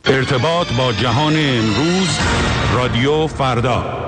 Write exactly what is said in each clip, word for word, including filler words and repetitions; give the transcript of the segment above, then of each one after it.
ارتباط با جهان امروز، رادیو فردا.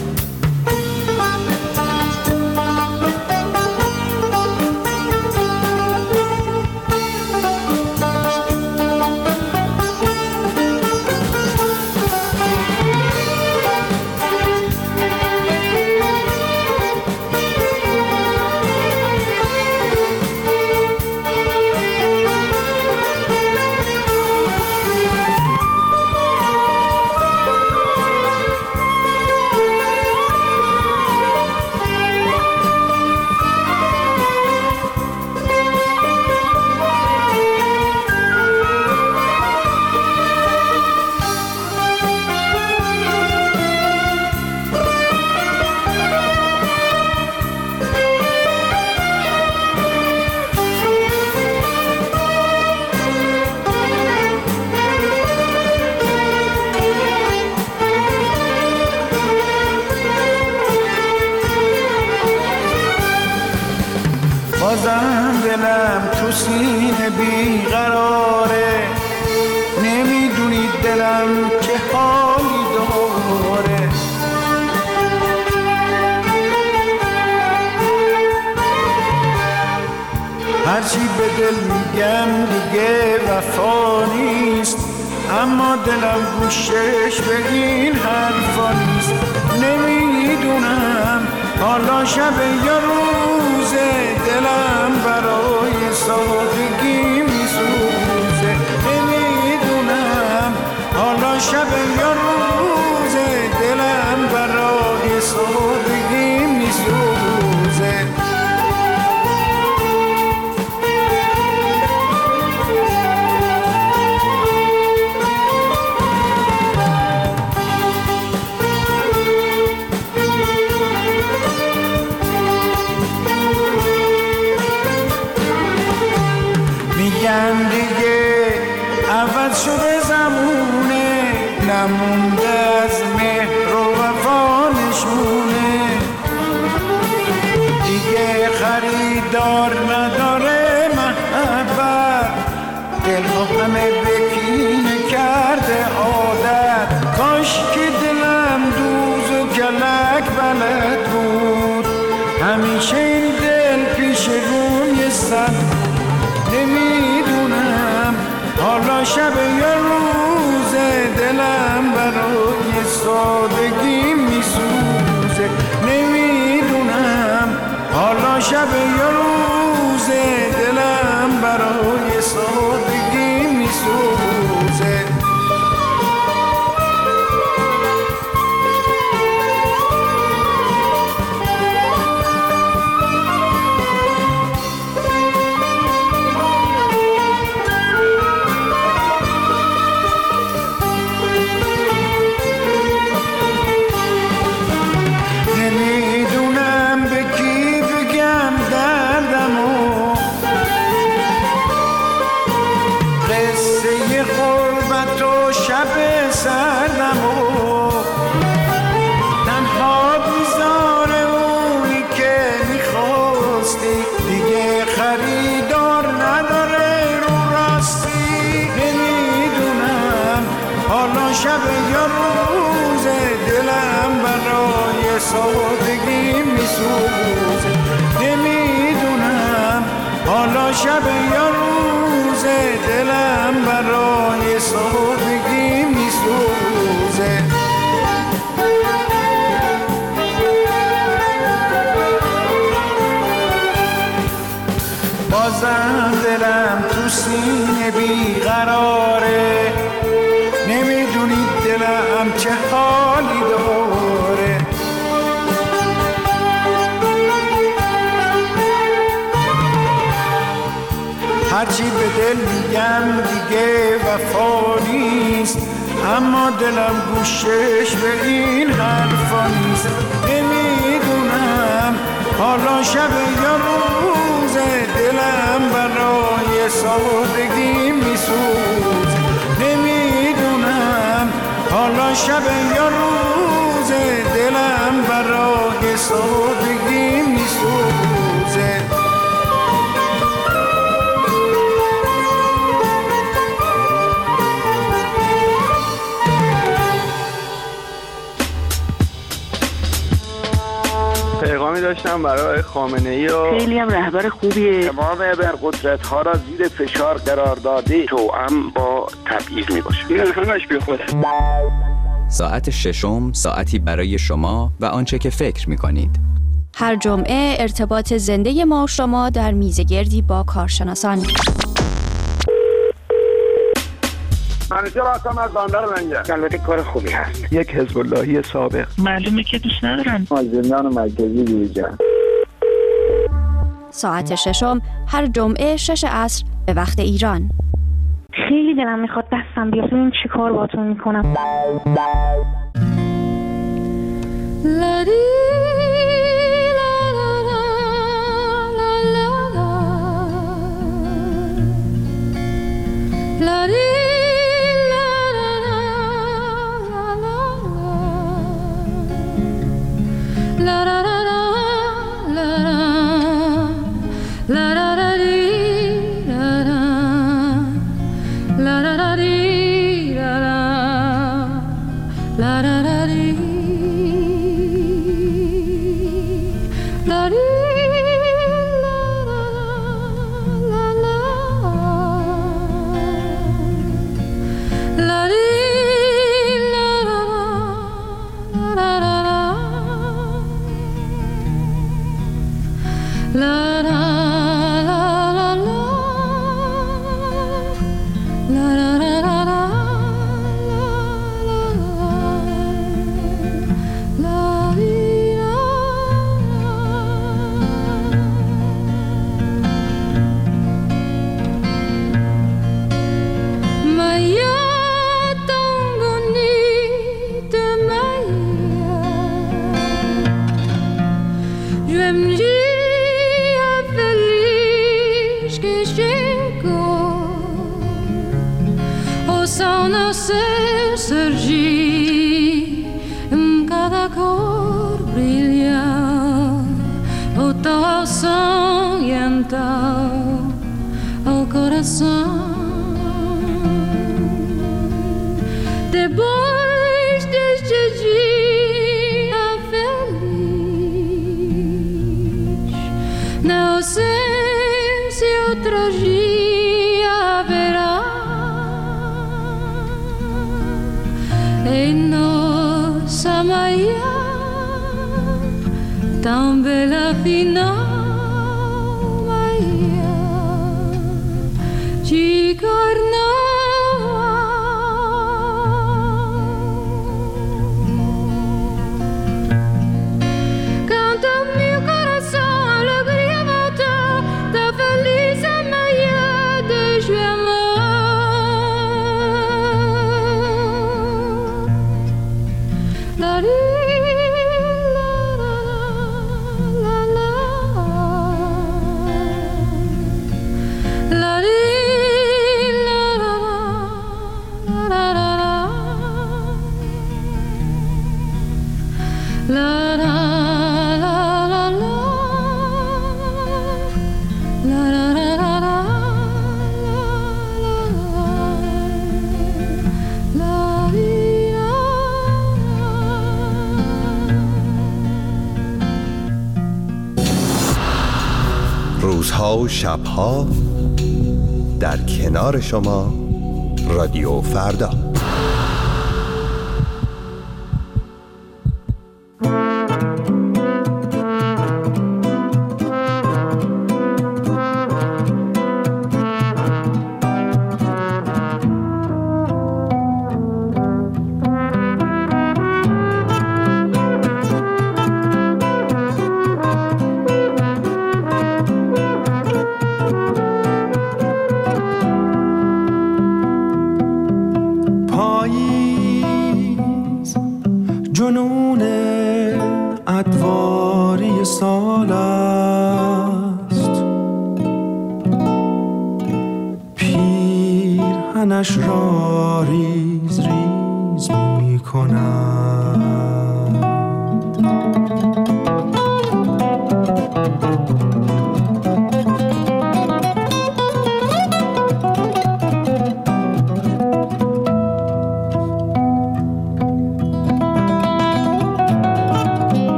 بازم دلم تو سینه بیقراره، نمیدونی دلم چه حالی داره. هرچی به دل میگم دیگه وفا نیست، اما دلم گوشش به این حرفا نیست. نمیدونم حالا شب یا روزه، دلم برای سادگی میسوزه. نمیدونم حالا شب یا روزه، دلم برای سادگی میسوزه. میگن دیگه عوض شده زمونه، نمونده از مهر و وفا نشونه. دیگه خریدار نداره محبت، دلها همه بکینه کرده عادت. کاش که دلم دوز و کلک بلد بود، همیشه این دل پیش روی سر. نمیدونم حالا شب یا روزه، دلم برای سادگی میسوزه. نمیدونم حالا شب یا روزه، دلم برای سادگی میسوزه. سردم و تنها بیزار اونی که میخواستی، دیگه خریدار نداره رو راستی. نمیدونم حالا شب یا روزه، دلم برای سادگی میسوزه. نمیدونم حالا شب یا روزه، دلم برای سادگی میسوزه. بازم دلم تو سینه بیقراره، نمیدونی دلم چه حالی داره. هرچی به دل میگم دیگه وفا نیست، اما دلم گوشش به این حرفا نیست. نمیدونم حالا شب یا روزه، دلم برای سادگی میسوزه. نمیدونم حالا شب یا روزه، دلم برای سادگی میسوزه. داشتم برای خامنه‌ای و خیلی هم رهبر خوبیه. تمام ابرقدرت‌ها را زیر فشار قرار داده، توأم با تبعیض میباشه. این همش بیخوده. ساعت ششم، ساعتی برای شما و آنچه که فکر می‌کنید. هر جمعه ارتباط زنده ما و شما در میزگردی با کارشناسان. منیجر هستم از بندر منجر. البته کار خوبی هست. یک حزب اللهی سابق. معلومه که دوست ندارن. از زندان مرکزی بیرون. ساعت ششم هر جمعه شش عصر به وقت ایران. خیلی دلم میخواد دستم بیاد ببین چی کار باهاتون میکنم. Depois deste dia feliz, na ausência outro dia haverá. Em nossa manhã tão bela final, manhã de carnaval. روزها و شبها در کنار شما رادیو فردا. جنون ادواری سال است، پیرهنش را ریز ریز می کند.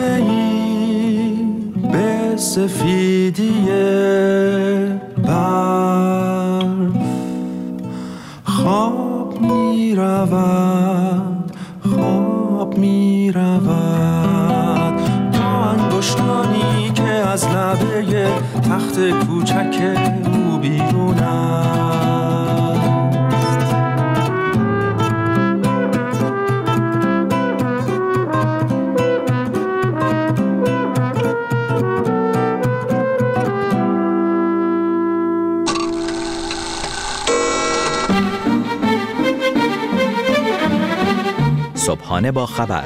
صفحه‌ای به سفیدی برف خواب می رود، خواب می رود تا انگشتانی که از لبه تخت کوچک او بیرون است. صبحانه با خبر،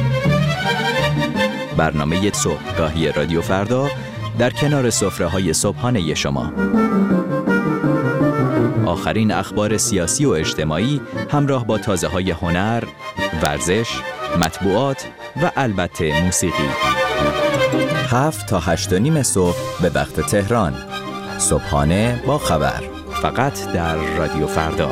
برنامه صبحگاهی رادیو فردا در کنار سفره‌های صبحانه شما. آخرین اخبار سیاسی و اجتماعی همراه با تازه‌های هنر، ورزش، مطبوعات و البته موسیقی. هفت تا هشت و نیم صبح به وقت تهران. صبحانه با خبر، فقط در رادیو فردا.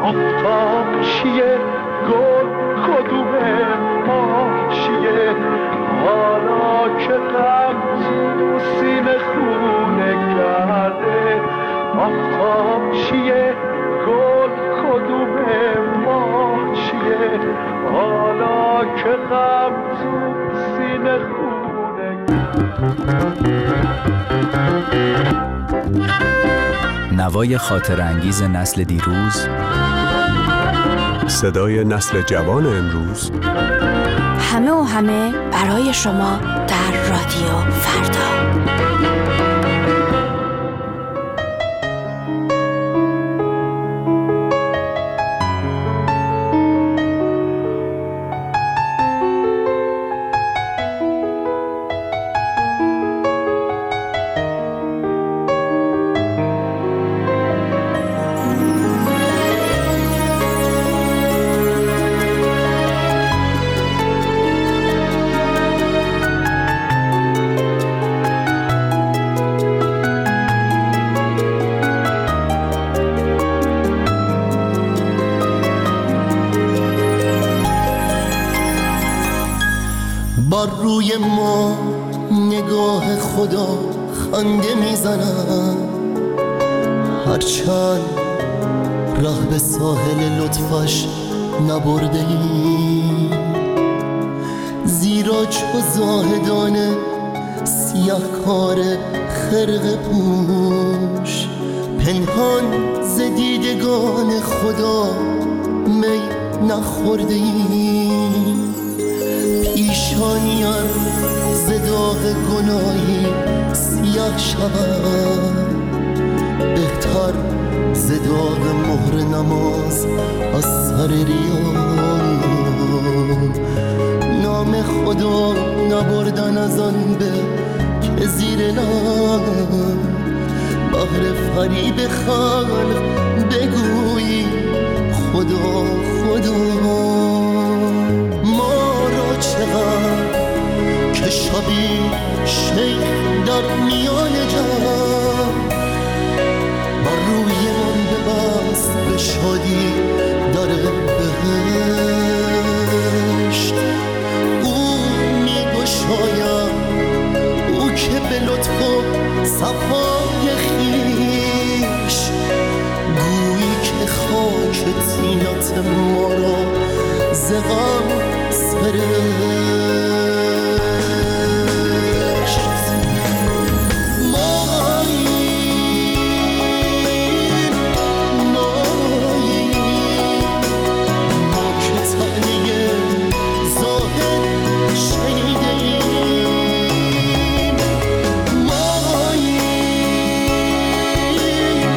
آفتاب چیه گل کدومه ما چیه حالا که غم تو سینه خونه کرده آفتاب چیه گل کدومه ما چیه حالا که غم تو سینه خونه نوای خاطر انگیز نسل دیروز، صدای نسل جوان امروز، همه و همه برای شما در رادیو فردا. بر روی ما نگاه خدا خنده میزنم، هرچند راه به ساحل لطفش نبرده ای، زیرا چو زاهدان سیاهکار خرقه پوش پنهان ز دیدگان خدا می نخورده ای، پیشانیم ز داغ گناهی سیاه شود، بهتر ز داغ مهر نماز از سر ریا، نام خدا نبردن از آن به که زیر لب بهر فریب خلق بگویی خدا خدا. چقدر که شبی شیخ در میان جمع بر روی من ببست به شادی در بهشت، او میگشاید او که به لطف و صفای خویش گویی که خاک طینت ما را ز غم فرشت. ماییم ماییم ما که طعنه زاهد شنیده ایم، ماییم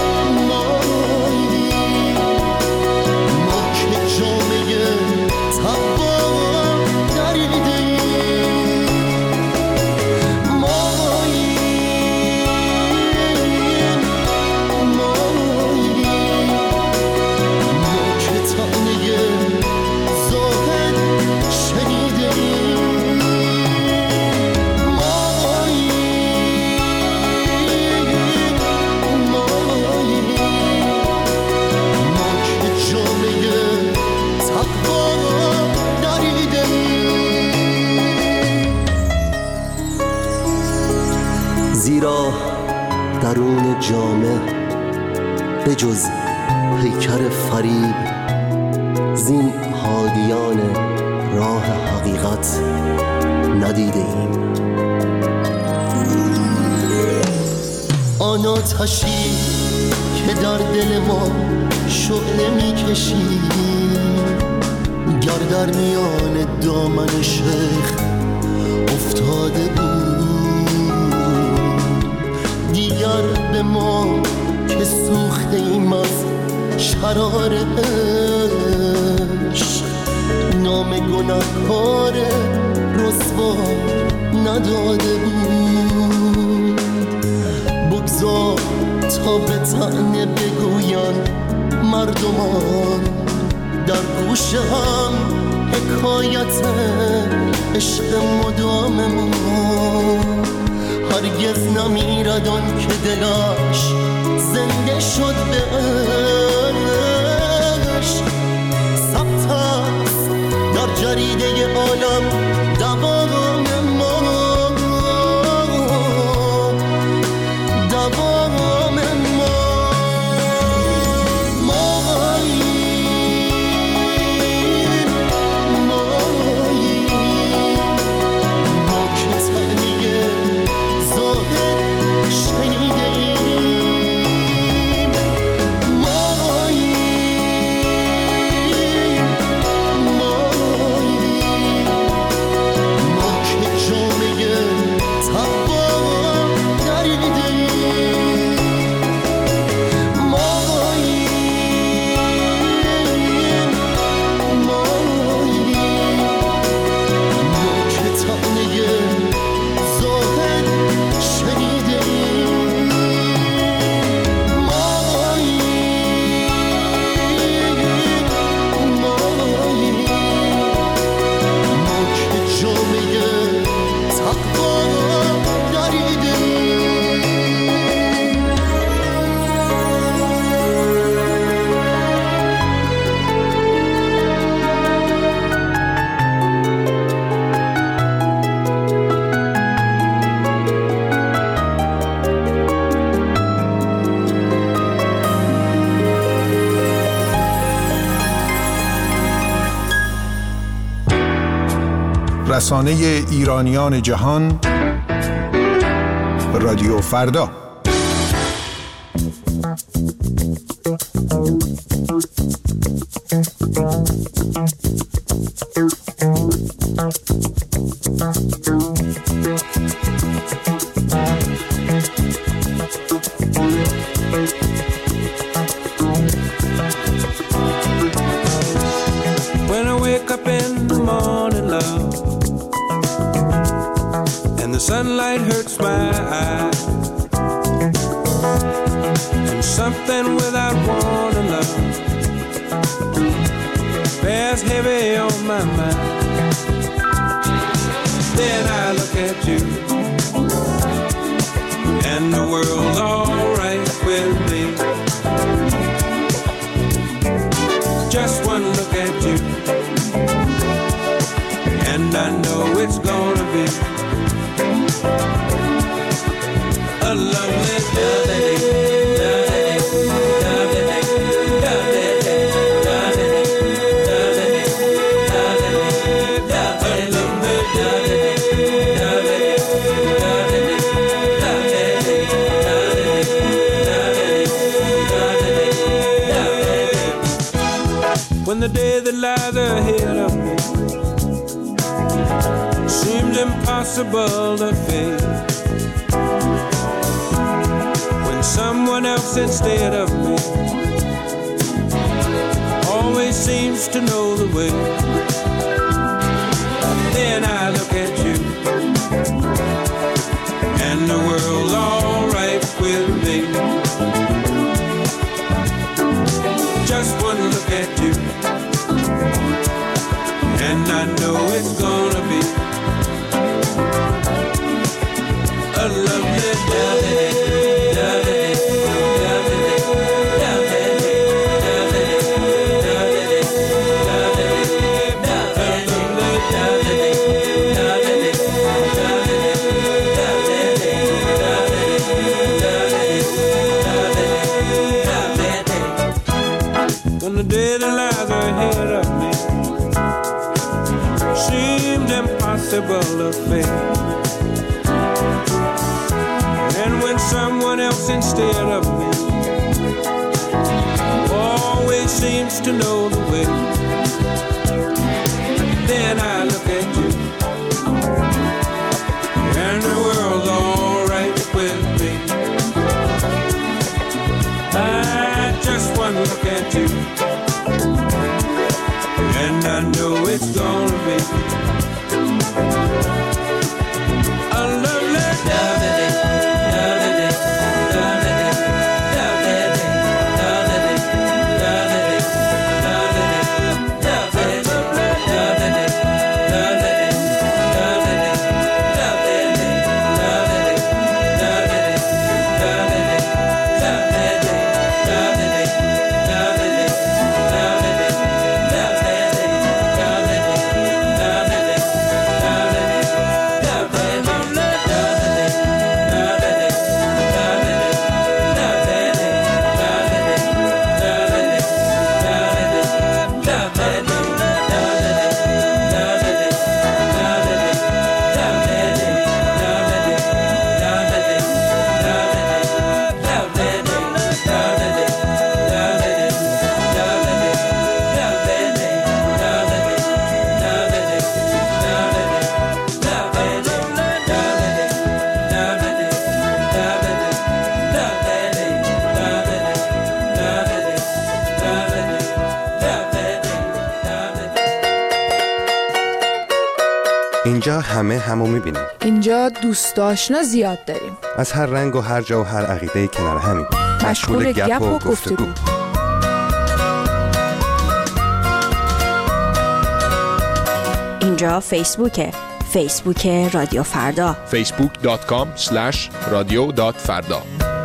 ماییم ما که جامعه تقوا زیرا درون جامه به جز پیکر فریب زین هادیان راه حقیقت ندیده ایم. آن آتشی که در دل ما شعله میکشی گر در میان دامن شیخ افتاده بود، دیگر به ما که سوخته ایم از شرار عشق نام گناهکار رسوا نداده بود. بگذار تا به طعنه بگوین مردمان در گوش هم حکایت عشق مدام ما، هرگز نمیرد آن که دلش زنده شد به عشق. جریده عالم دوام ما دوام ما رسانه ایرانیان جهان رادیو فردا. When I wake up in the morning, love, and the sunlight hurts my eyes, and something without warning, love, bears heavy on my mind. Then I look at you, and the world's alright with me. Just one look at you, and I know it's gonna be a lovely day. When the day that lies ahead of me seems impossible to face, when someone else instead of me always seems to know the way, then I look at you, and the world's alright with me. Just one look at you, and I know it's gonna be a lovely day. When the day that lies ahead of me seemed impossible to face, and when someone else instead of me always seems to know the way, then I look at you, and the world's alright with me. I just one look at you, and I know it's gonna be a lovely day. اینجا همه همو میبینیم. اینجا دوست آشنا زیاد داریم. از هر رنگ و هر جا و هر عقیده کنار همین. مشغول گپ و گفتگو. اینجا فیسبوکه. فیسبوک رادیو فردا. فیسبوک دات کام اسلش رادیو دات فردا.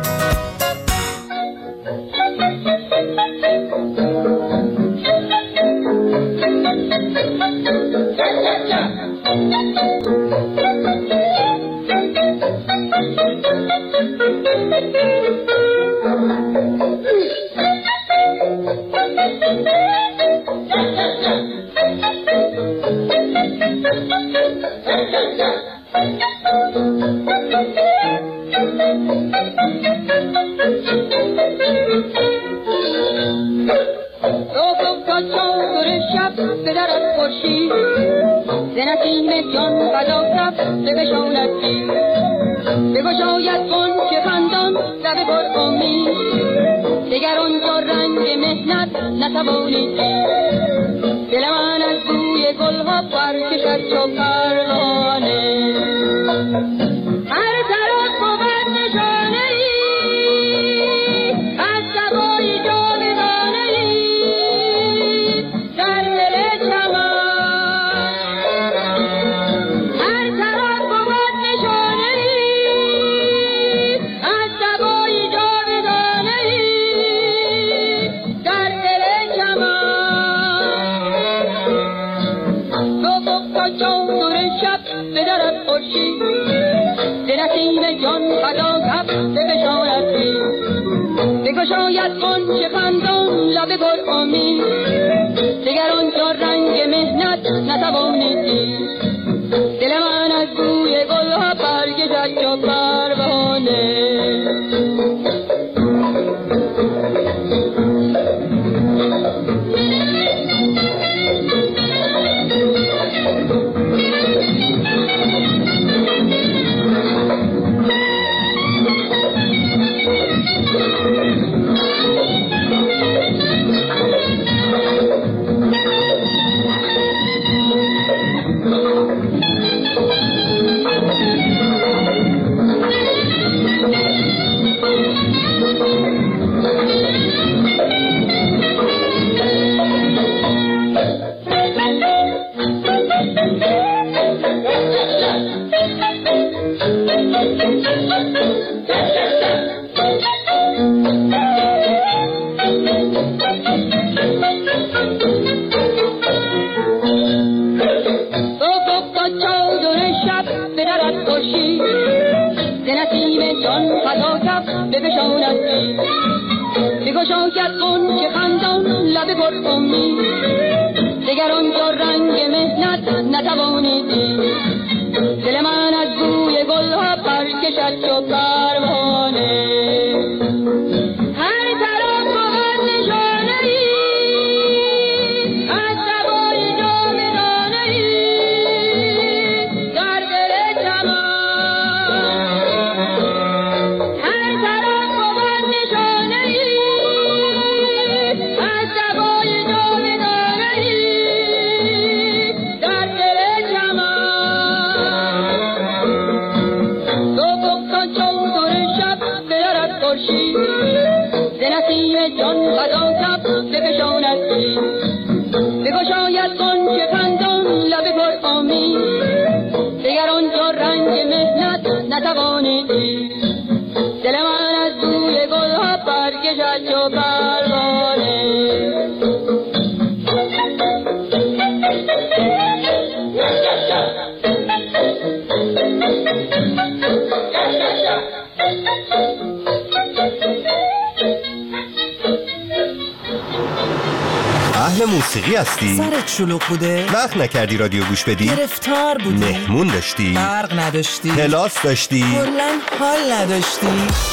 موسیقی هستی؟ سرت شلوغ بوده؟ وقت نکردی رادیو گوش بدی؟ گرفتار بودی؟ مهمون داشتی؟ برق نداشتی؟ کلاس داشتی؟ کلاً حال نداشتی؟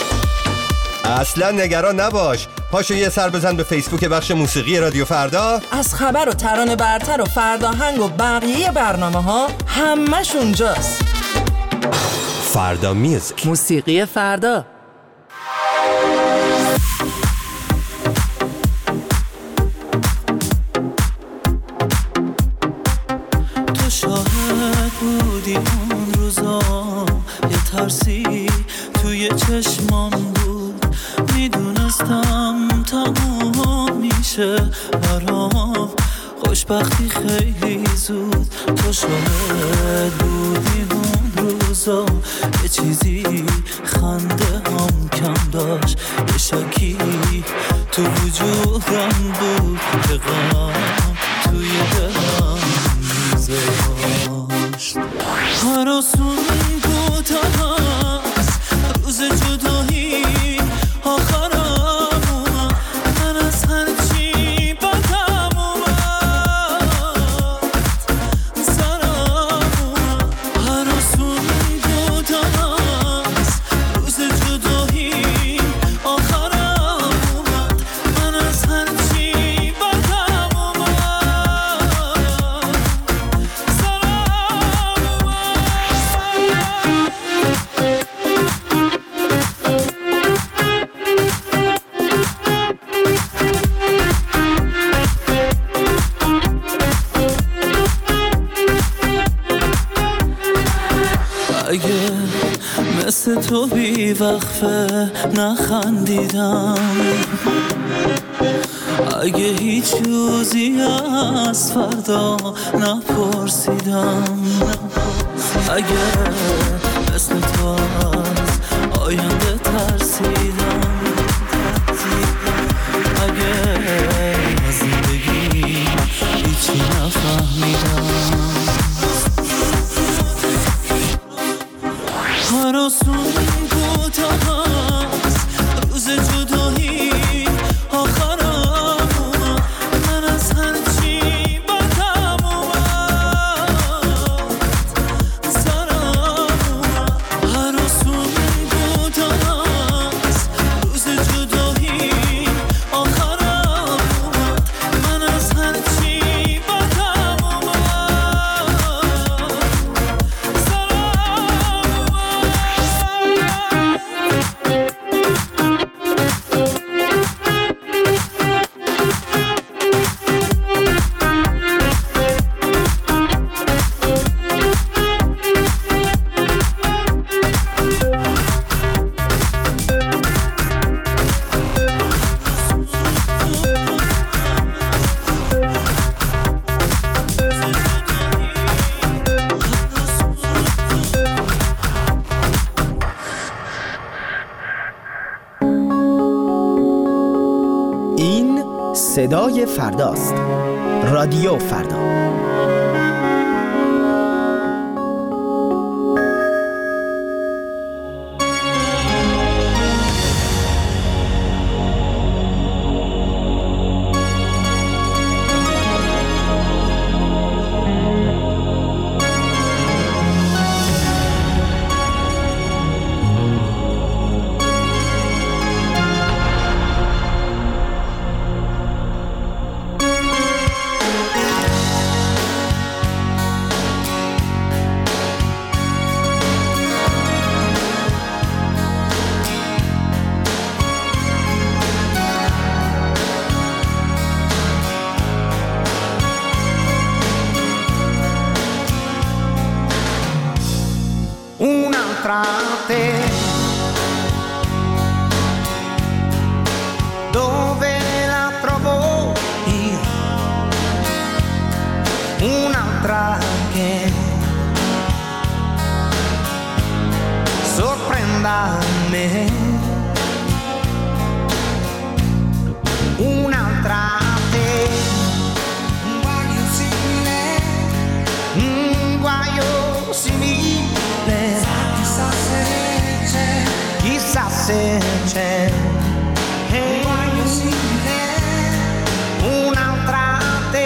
اصلا نگران نباش. پاشو یه سر بزن به فیسبوک بخش موسیقی رادیو فردا. از خبر و ترانه برتر و فرداهنگ و بقیه برنامه ها همش اونجاست. فردا میوزیک، موسیقی فردا. تو شاهد بود بودی اون روزا، یه ترسی توی چشمام بود، میدونستم تموم میشه برام خوشبختی خیلی زود. تو شاهد بودی اون روزا، یه چیزی خنده هم کم داشت، یه شکی تو وجودم بود که غم توی دلم میذاشت. هراسون بود هست روز جدایی آخرم اومد، من از هرچی بدم اومد سرم اومد. هراسون بود هست روز جدایی آخرم اومد، من از هرچی بدم اومد اگه مثل تو بی وقفه نخندیدم، اگه هیچ روزی از فردا نپرسیدم، اگه مثل تو از آینده ترسیدم، اگه از زندگی هیچی نفهمیدم. هراسون بود هست روز جدایی آخرم اومد، من از هرچی بدم اومد سرم اومد. هراسون بود هست روز جدایی آخرم اومد، من از هرچی بدم اومد صدای فرداست. رادیو فردا. Un'altra te, dove la trovo io? Un'altra che sorprenda me, un'altra te, un guaio simile, un guaio simile, chissà se c'è, chissà se c'è, un guaio simile, un'altra te,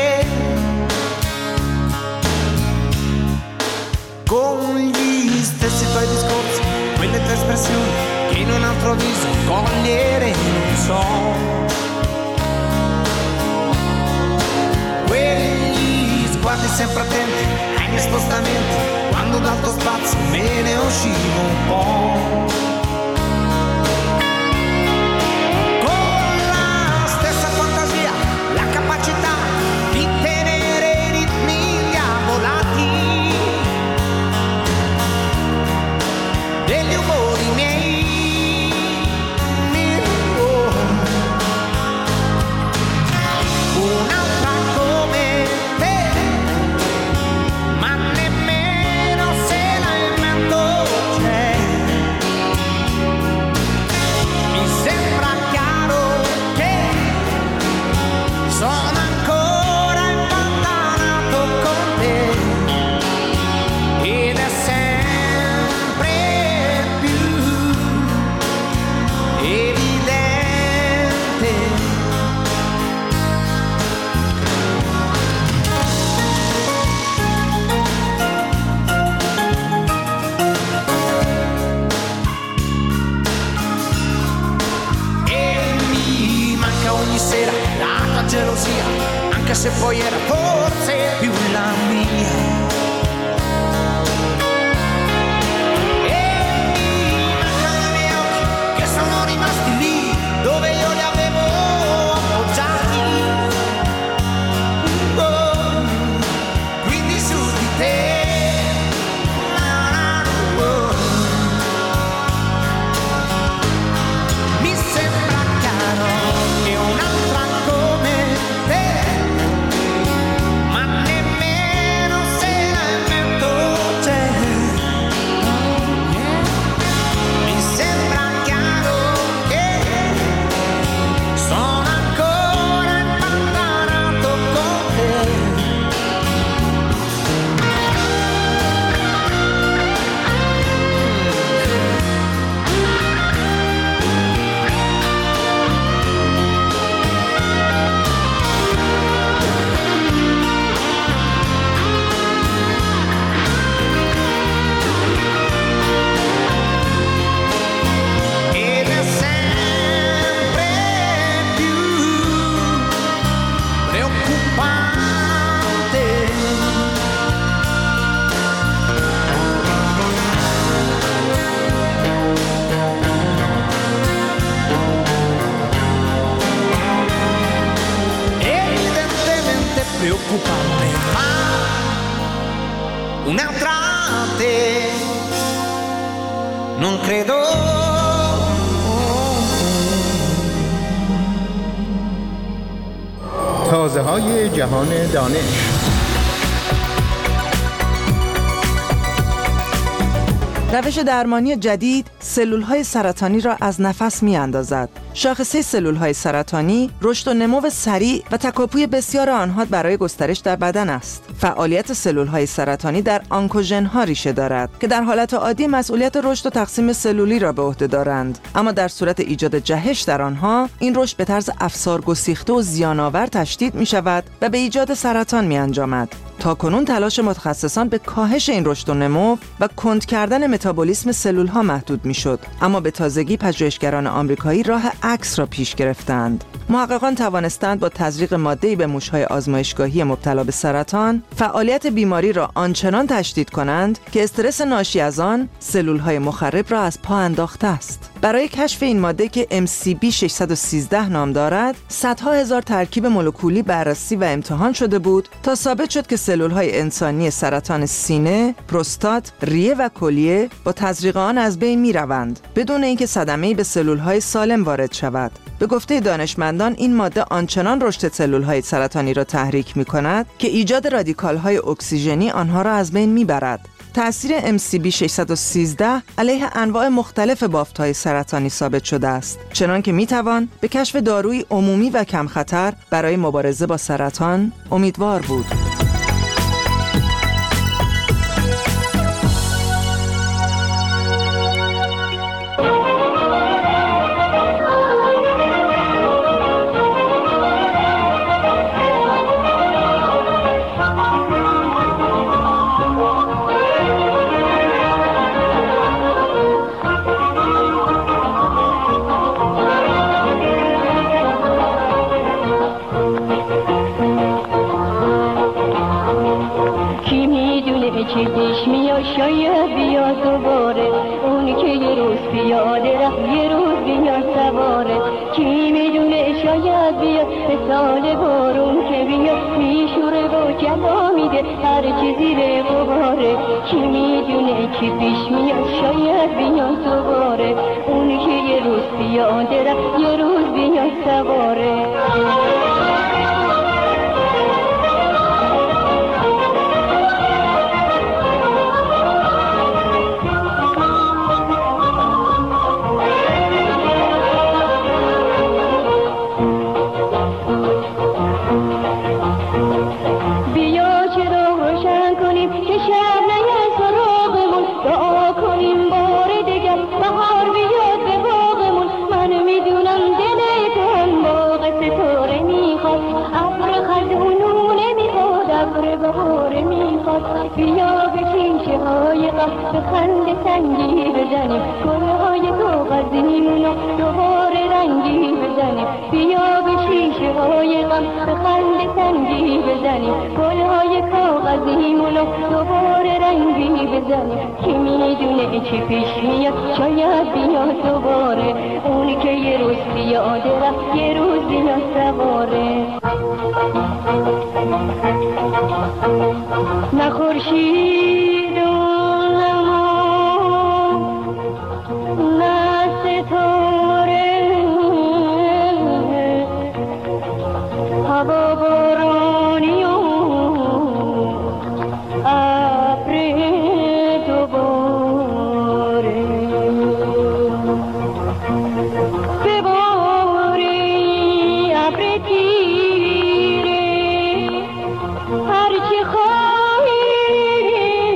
con gli stessi tuoi discorsi, quelle tue espressioni che in un altro viso cogliere non so, quegli sguardi sempre attenti ai miei spostamenti, quando dal tuo spazio me ne uscivo un po', con la stessa fantasia, la capacità di tenere i ritmi diavolati, tra te. Non credo. تازه های جهان دانش. روش درمانی جدید سلول‌های سرطانی را از نفس می‌اندازد. شاخصه سلول‌های سرطانی رشد و نمو سریع و تکاپوی بسیار آنها برای گسترش در بدن است. فعالیت سلول‌های سرطانی در آنکوژن‌ها ریشه دارد که در حالت عادی مسئولیت رشد و تقسیم سلولی را به عهده دارند، اما در صورت ایجاد جهش در آنها این رشد به طرز افسار گسیخته و زیان‌آور تشدید می‌شود و به ایجاد سرطان می‌انجامد. تاکنون تلاش متخصصان به کاهش این رشد و نمو و کند کردن متابولیسم سلول‌ها محدود می‌شد، اما به تازگی پژوهشگران آمریکایی راه عکس را پیش گرفتند. محققان توانستند با تزریق ماده‌ای به موش‌های آزمایشگاهی مبتلا به سرطان فعالیت بیماری را آنچنان تشدید کنند که استرس ناشی از آن سلول‌های مخرب را از پا انداخته است. برای کشف این ماده که ام سی بی ششصد و سیزده نام دارد، صدها هزار ترکیب مولکولی بررسی و امتحان شده بود تا ثابت شد که سلول‌های انسانی سرطان سینه، پروستات، ریه و کلیه با تزریق آن از بین می‌روند بدون اینکه صدمه‌ای به سلول‌های سالم وارد شود. به گفته دانشمندان این ماده آنچنان رشد سلول‌های سرطانی را تحریک می‌کند که ایجاد رادیکال‌های اکسیژنی آنها را از بین می‌برد. تأثیر ام سی بی ششصد و سیزده علیه انواع مختلف بافت‌های سرطانی ثابت شده است، چنان که می‌توان به کشف دارویی عمومی و کم خطر برای مبارزه با سرطان امیدوار بود. شاید بیا دوباره اون که یه روز پیاده رفت یه روز بیا سواره. کی میدونه شاید بیا مثال بارون که بیا میشوره و جلا میده هر چی زیر غباره. کی میدونه کی پیش میاد شاید بیا دوباره اون که یه روز پیاده رفت یه روز بیا سواره. بیا به شیشه های غم به خنده سنگی بزنیم گلهای کاغذیمونو دوباره رنگی بزنیم. بیا به شیشه های غم به خنده سنگی بزنیم گلهای کاغذیمونو دوباره رنگی بزنیم. کی میدونه چی پیش میاد شاید بیا دوباره اونی که یه روز پیاده رفت یه روز بیا سواره. نه خورشید و نمون نه ستاره هوا بارانی و ابر دوباره بباری ابر تیره هرچی خواهی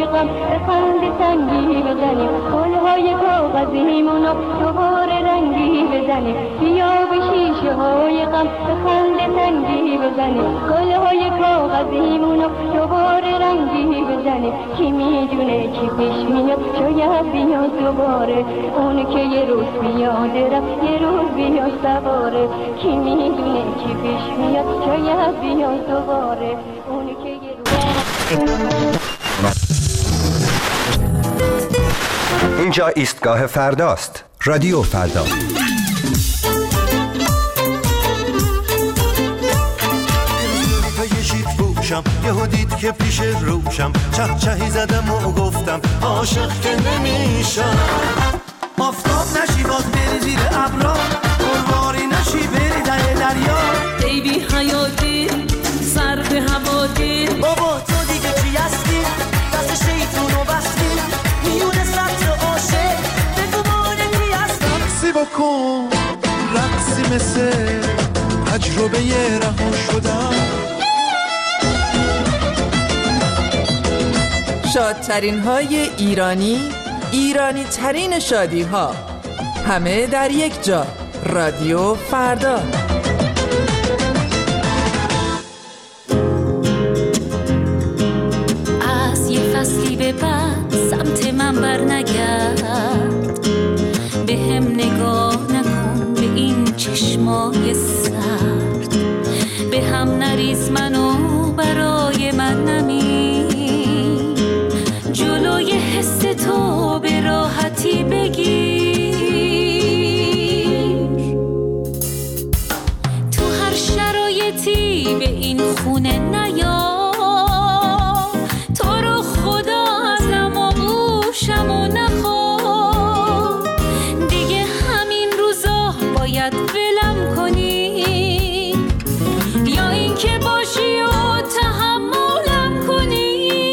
غم به خنده سنگی بزنیم گلهای کاغذیمونو دوباره رنگی بزنیم بیا به شیشه های غم به خنده سنگی بزنیم گلهای کاغذیمونو دوباره رنگی بزنیم کی میدونه چی پیش میاد شاید بیاد دوباره اون که یه روز بیاد رفت یه روز بیاد سواره کی میدونه چی پیش میاد شاید بیاد دوباره اون که یه روز اینجا ایستگاه فرداست. رادیو فردا. یهو دید که پیش روشم چه چهی زدم و گفتم عاشق که نمیشم آفتاب نشی باز بری زیر ابرا قرواری نشی بری در دریا ای بی حیاتی سر به هواتی بابا تو دیگه چی هستی دست شیطونو بستی میونه سطر عاشق بگو مانه کی هستم رقصی بکن رقصی مثل تجربه رها شدم شادترین های ایرانی، ایرانی ترین شادی ها، همه در یک جا. رادیو فردا. از یه فصلی به بعد سمت من بر نگرد به هم نگاه نکن به این چشمای سرد به هم نریز منو برای من نمی جلوی حس تو به راحتی بگیر تو هر شرایطی به این خونه نیا تو رو خدا ازم و گوشم و نخوا دیگه همین روزا باید ولم کنی یا این که باشی و تحملم کنی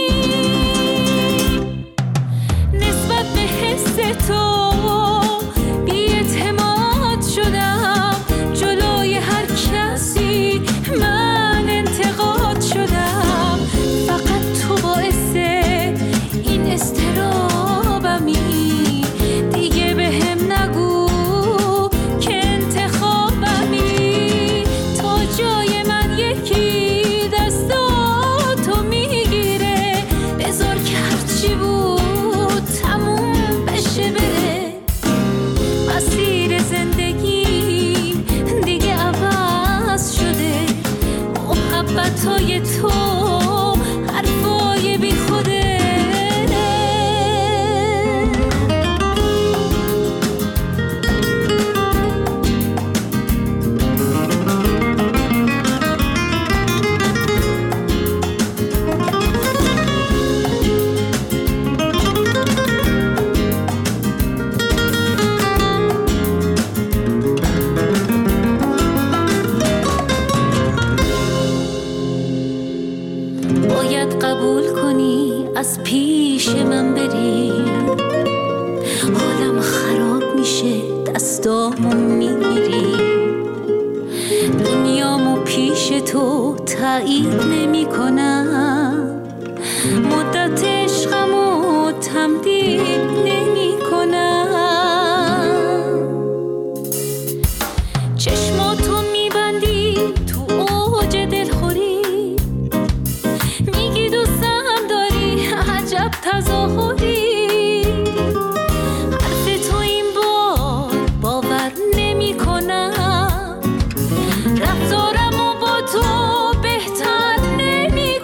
تو بی اعتماد شدم جلوی هر کسی من انتقاد شدم فقط تو باعث این استرابمی دیگه به هم نگو که انتخابمی تا جای من یکی دستاتو میگیره بذار که هرچی بود تموم مسیر زندگی دیگه عوض شده محبتای تو حرفای بی خوده از پیش من بری حالم خراب میشه دستامو میگیری دنیامو پیش تو تایید نمی کنم مدت عشقمو تمدید نمی کنم چشماتو میبندی تو اوج دلخوری میگی دوستم عجب تظاهری حرف تو این بار باور نمی کنم رفتارمو با تو بهتر نمی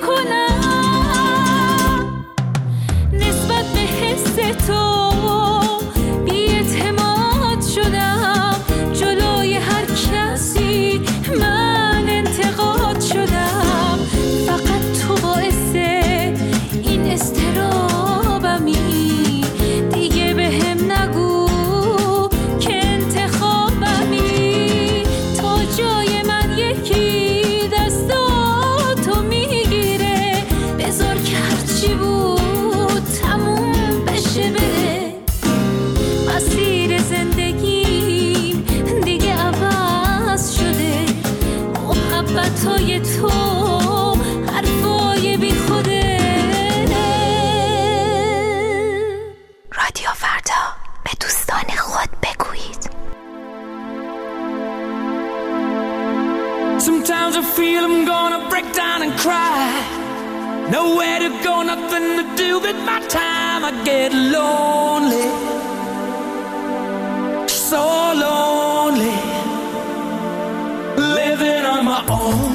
کنم نسبت به حس تو بی اعتماد شدم جلوی هر کسی من Sometimes I feel I'm gonna break down and cry. Nowhere to go, nothing to do with my time. I get lonely, so lonely, living on my own.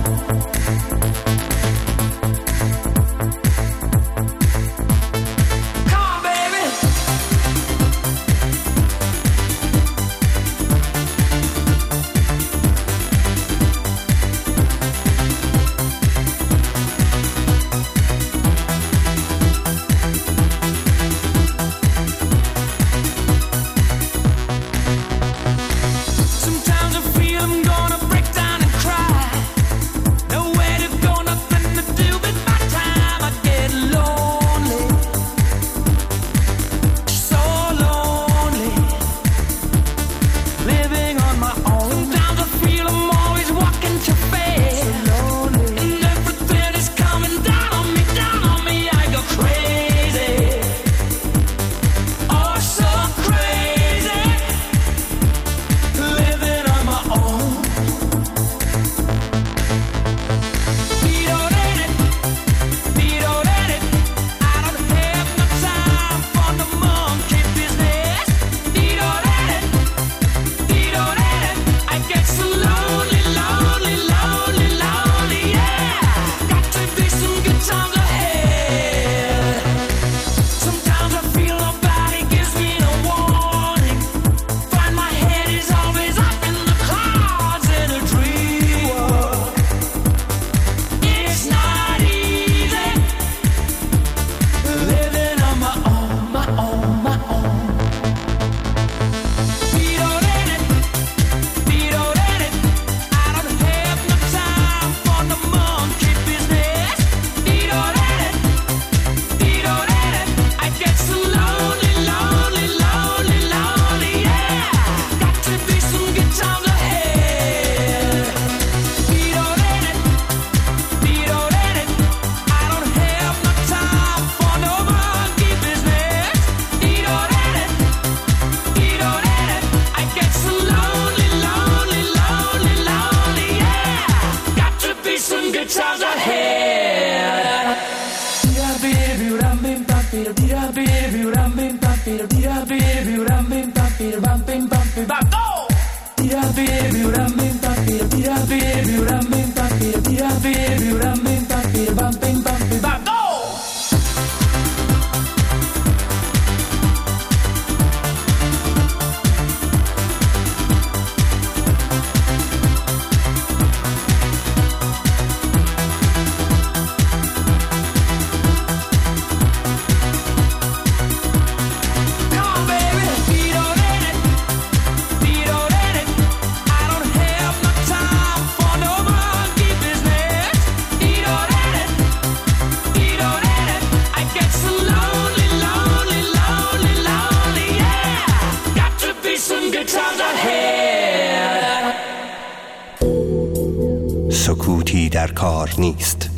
سکوتی در کار نیست.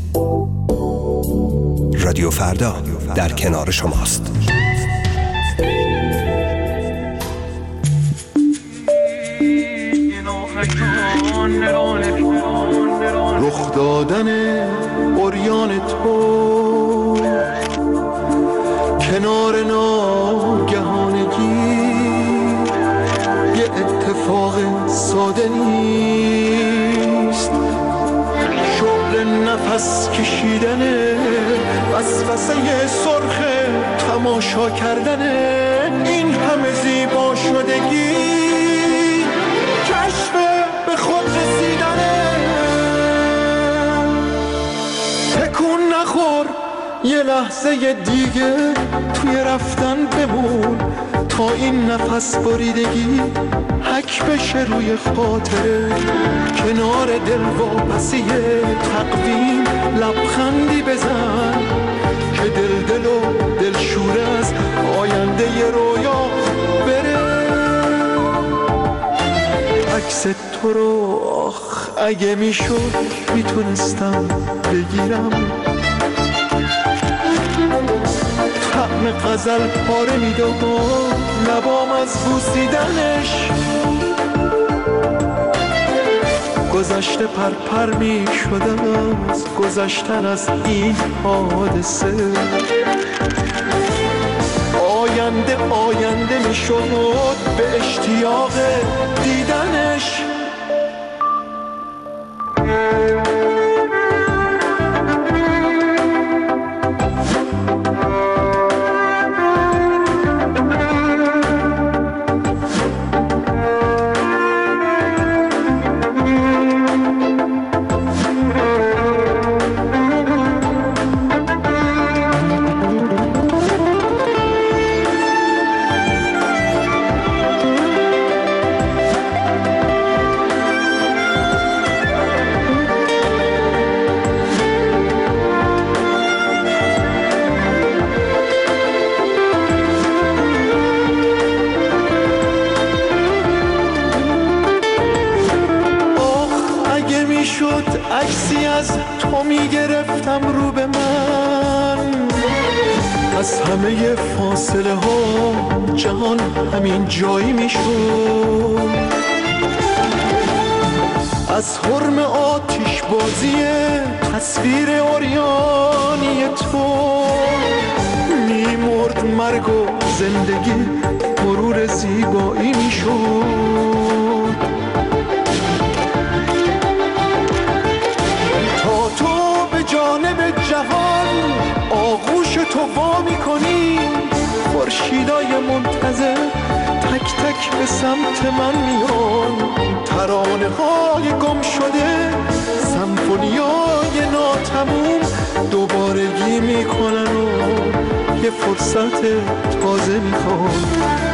رادیو فردا در کنار شماست. رخ دادن عریان تو کنار ناگهانگی یه اتفاق ساده نیست. شغل نفس کشیدن وسوسه سرخ تماشا کردن این همه زیبا شدگی کشف به خود رسیدنه. تکون نخور یه لحظه دیگه توی رفتن بمون تا این نفس بریدگی حک بشه روی خاطره. کنار دل واپسی تقویم لبخندی بزن که دل دل و دل شور از آینده ی رویا بره. عکس تو رو آخ اگه میشد میتونستم بگیرم. طعم غزل پاره میداد لبام از بوسیدنش. گذشته پرپر می شدم از گذشتن از این حادثه. آینده آینده می شد به اشتیاق دیدنش. عکسی از تو می گرفتم رو به من، از همه فاصله ها جهان همین جایی می شد. از حرم آتش بازی تصویر عریانی تو می مرد مرگ و زندگی مرور زیبایی می شد. جانب جهان آغوش تو وا می‌کنی، خورشیدای منتظر تک تک به سمت من میان، ترانه‌های گم شده سمفونیای ناتموم دوبارگی میکنن و یه فرصت تازه میخوان.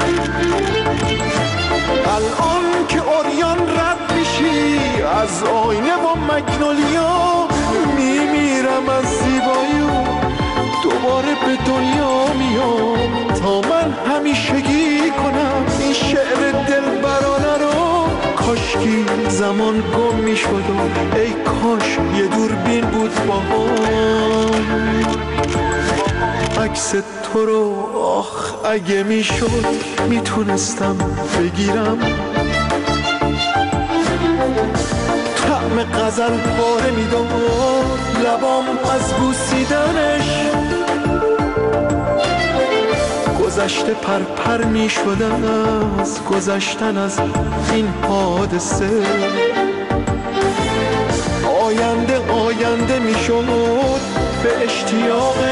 الان که عریان رد میشی از آینه و مگنولیا، میمیرم از زیبایی و دوباره به دنیا میام تا من همیشگی کنم این شعر دلبرانه رو. کاشکی زمان گم میشد و ای کاش یه دوربین بود باهام، عکس تو رو آخ اگه میشد میتونستم بگیرم. طعم غزل پاره میداد لبام از بوسیدنش. گذشته پرپر میشدم از گذشتن از این حادثه. آینده آینده میشد به اشتیاق